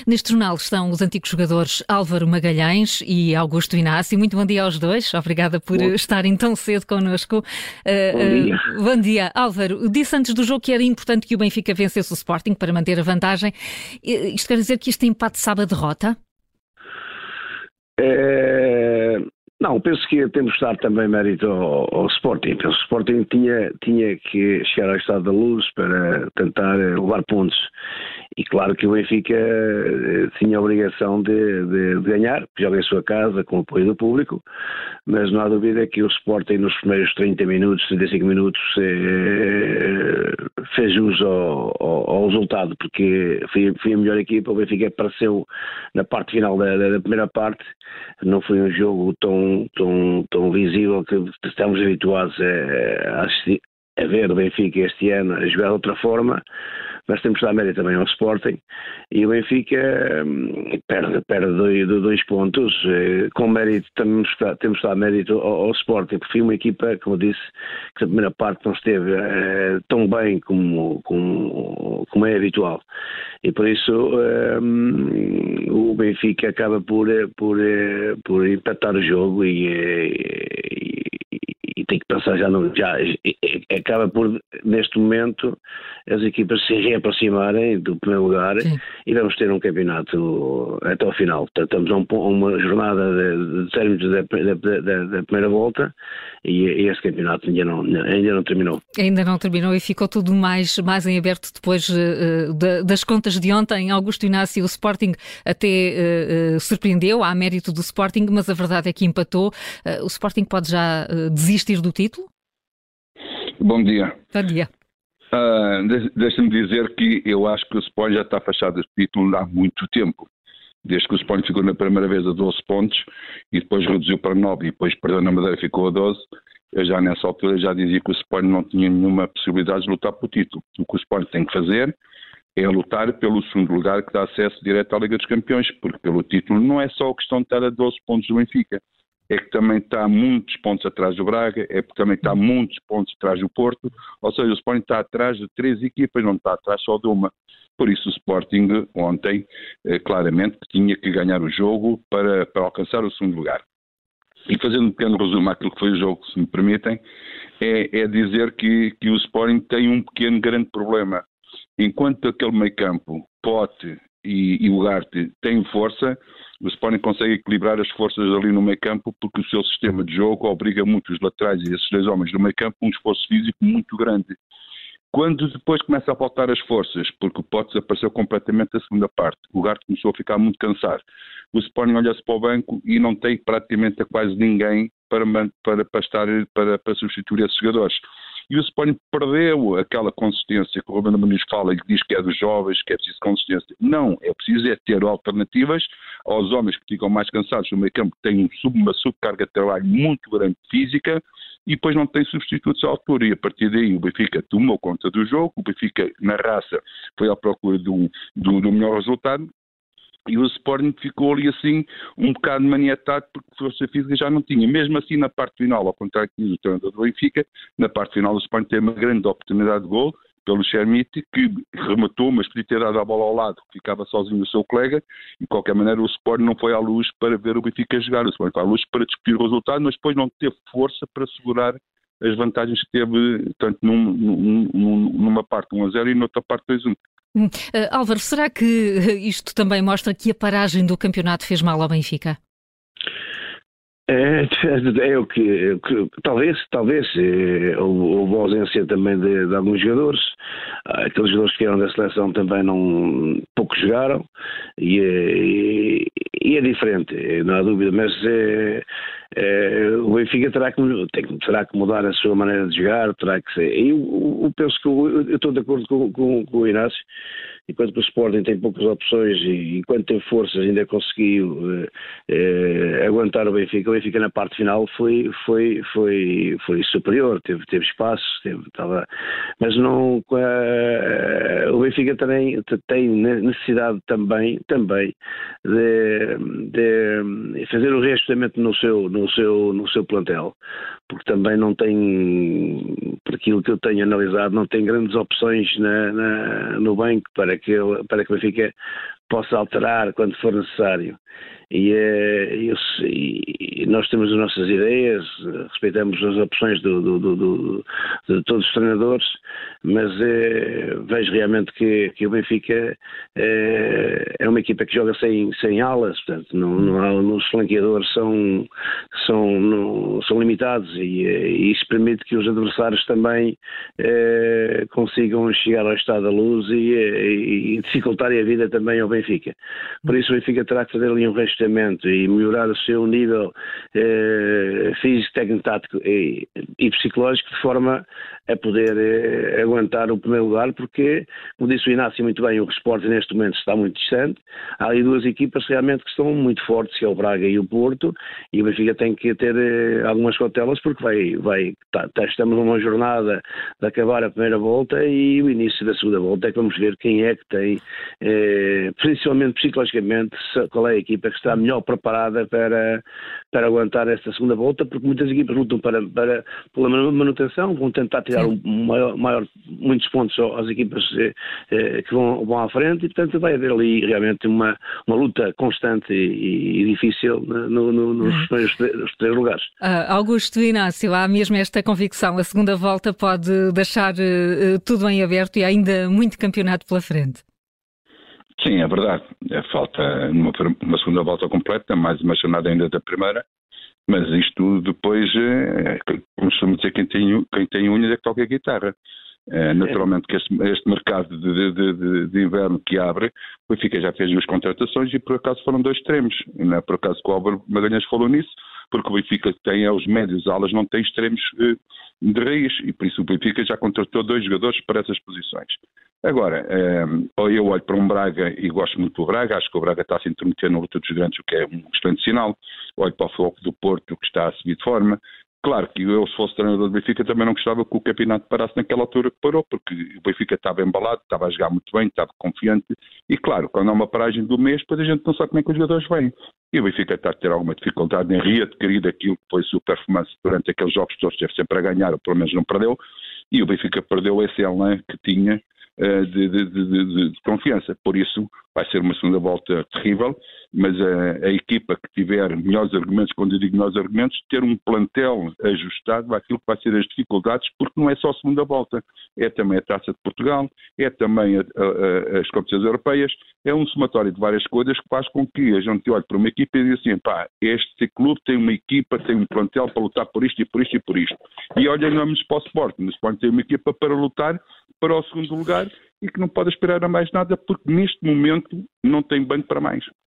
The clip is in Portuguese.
Neste jornal estão os antigos jogadores Álvaro Magalhães e Augusto Inácio. Muito bom dia aos dois. Obrigada por estarem tão cedo connosco. Bom dia. Bom dia. Álvaro, disse antes do jogo que era importante que o Benfica vencesse o Sporting para manter a vantagem. Isto quer dizer que este empate sabe a derrota? Não, penso que temos de dar também mérito ao Sporting. Penso que o Sporting tinha que chegar ao estado da luz para tentar levar pontos. E claro que o Benfica tinha a obrigação de ganhar, porque joga em sua casa, com o apoio do público, mas não há dúvida que o Sporting nos primeiros 30 minutos, 35 minutos, fez jus ao resultado, porque foi a melhor equipa. O Benfica apareceu na parte final da primeira parte. Não foi um jogo tão visível que estamos habituados a ver o Benfica este ano a jogar de outra forma, mas temos de dar mérito também ao Sporting, e o Benfica perde 2 pontos. Com mérito temos de dar mérito ao Sporting, porque foi uma equipa, como eu disse, que na primeira parte não esteve tão bem como é habitual, e por isso o Benfica acaba por empatar o jogo e tem que pensar já acaba por, neste momento, as equipas se reaproximarem do primeiro lugar. Sim. E vamos ter um campeonato até ao final. Portanto, estamos a uma jornada de términos da primeira volta, e esse campeonato ainda não terminou. Ainda não terminou, e ficou tudo mais em aberto depois das contas de ontem. Augusto Inácio, o Sporting até surpreendeu, há mérito do Sporting, mas a verdade é que empatou. O Sporting pode já desistir do título? Bom dia. Bom dia. Deixa-me dizer que eu acho que o Sporting já está fechado este título há muito tempo. Desde que o Sporting ficou na primeira vez a 12 pontos e depois reduziu para 9 e depois perdeu na Madeira e ficou a 12. Eu já nessa altura já dizia que o Sporting não tinha nenhuma possibilidade de lutar pelo título. O que o Sporting tem que fazer é lutar pelo segundo lugar, que dá acesso direto à Liga dos Campeões, porque pelo título não é só a questão de estar a 12 pontos do Benfica. É que também está muitos pontos atrás do Braga, é que também está muitos pontos atrás do Porto, ou seja, o Sporting está atrás de 3 equipas, não está atrás só de uma. Por isso o Sporting ontem, claramente, tinha que ganhar o jogo para alcançar o segundo lugar. E fazendo um pequeno resumo àquilo que foi o jogo, se me permitem, é dizer que o Sporting tem um pequeno grande problema. Enquanto aquele meio-campo, Pote e Ugarte têm força, o Sporting consegue equilibrar as forças ali no meio-campo, porque o seu sistema de jogo obriga muito os laterais e esses 2 homens do meio-campo a um esforço físico muito grande. Quando depois começa a faltar as forças, porque o Pote desapareceu completamente da segunda parte, o Ugarte começou a ficar muito cansado, o Sporting olha-se para o banco e não tem praticamente quase ninguém para substituir esses jogadores. E o Sporting perdeu aquela consistência que o Ruben Amorim fala e que diz que é dos jovens, que é preciso consistência. Não, é preciso ter alternativas aos homens que ficam mais cansados no meio campo, que têm uma subcarga de trabalho muito grande física, e depois não tem substitutos à altura, e a partir daí o Benfica tomou conta do jogo, o Benfica na raça foi à procura do melhor resultado, e o Sporting ficou ali assim um bocado maniatado, porque força física já não tinha. Mesmo assim, na parte final, ao contrário do treinador do Benfica, na parte final o Sporting teve uma grande oportunidade de gol pelo Chermiti, que rematou, mas podia ter dado a bola ao lado, que ficava sozinho o seu colega, e de qualquer maneira o Sporting não foi à luz para ver o Benfica jogar, o Sporting foi à luz para discutir o resultado, mas depois não teve força para segurar as vantagens que teve, tanto numa parte 1-0 e noutra parte 2-1. Álvaro, será que isto também mostra que a paragem do campeonato fez mal ao Benfica? O que talvez houve ausência também de alguns jogadores. Aqueles jogadores que vieram da seleção também pouco jogaram, e é diferente, não há dúvida, mas o Benfica terá que mudar a sua maneira de jogar, terá que ser. Eu penso que eu estou de acordo com o Inácio. Enquanto que o Sporting tem poucas opções e enquanto tem forças ainda conseguiu aguentar o Benfica na parte final foi superior, teve espaço, mas não, o Benfica tem necessidade também de fazer o reajustamento no seu plantel, porque também não tem, por aquilo que eu tenho analisado, não tem grandes opções no banco para que o Benfica possa alterar quando for necessário. E nós temos as nossas ideias, respeitamos as opções de todos os treinadores, mas vejo realmente que o Benfica é uma equipa que joga sem alas, portanto, os flanqueadores são limitados e isso permite que os adversários também consigam chegar ao estado da luz e dificultarem a vida também ao Benfica. Por isso o Benfica terá que fazer ali um reajustamento e melhorar o seu nível físico, técnico, tático e psicológico de forma a poder aguentar o primeiro lugar, porque, como disse o Inácio muito bem, o Sporting neste momento está muito distante. Há ali duas equipas realmente que estão muito fortes, que é o Braga e o Porto, e o Benfica tem que ter algumas cautelas porque estamos numa jornada de acabar a primeira volta e o início da segunda volta é que vamos ver quem é que tem, principalmente psicologicamente, qual é a equipa que está melhor preparada para aguentar esta segunda volta, porque muitas equipas lutam pela manutenção, vão tentar tirar muitos pontos às equipas que vão à frente e, portanto, vai haver ali realmente uma luta constante e difícil nos primeiros três lugares. Augusto Inácio, há mesmo esta convicção, a segunda volta pode deixar tudo em aberto e há ainda muito campeonato pela frente. Sim, é verdade. Falta uma segunda volta completa, mais uma jornada ainda da primeira, mas isto depois, como costumamos dizer, quem tem unhas é que toca a guitarra. Naturalmente que este mercado de inverno que abre, o Benfica já fez 2 contratações e por acaso foram 2 extremos. Não é por acaso que o Álvaro Magalhães falou nisso, porque o Benfica tem os médios alas, não tem extremos de raiz, e por isso o Benfica já contratou 2 jogadores para essas posições. Agora, eu olho para um Braga e gosto muito do Braga, acho que o Braga está a se intrometer na luta dos grandes, o que é um excelente sinal. Olho para o Foco do Porto, que está a subir de forma. Claro que eu, se fosse treinador do Benfica, também não gostava que o campeonato parasse naquela altura que parou, porque o Benfica estava embalado, estava a jogar muito bem, estava confiante, e claro, quando há uma paragem do mês, depois a gente não sabe como é que os jogadores vêm. E o Benfica está a ter alguma dificuldade em readquirir aquilo que foi sua performance durante aqueles jogos todos, esteve sempre a ganhar, ou pelo menos não perdeu, e o Benfica perdeu esse elan que tinha de confiança. Por isso vai ser uma segunda volta terrível, mas a equipa que tiver melhores argumentos, quando eu digo melhores argumentos, ter um plantel ajustado àquilo que vai ser as dificuldades, porque não é só a segunda volta, é também a Taça de Portugal, é também as competições europeias, é um somatório de várias coisas que faz com que a gente olhe para uma equipa e diga assim, este clube tem uma equipa, tem um plantel para lutar por isto e por isto e por isto. E olhamos para o Sporting, o Sporting tem uma equipa para lutar para o segundo lugar e que não pode esperar a mais nada porque neste momento não tem banco para mais.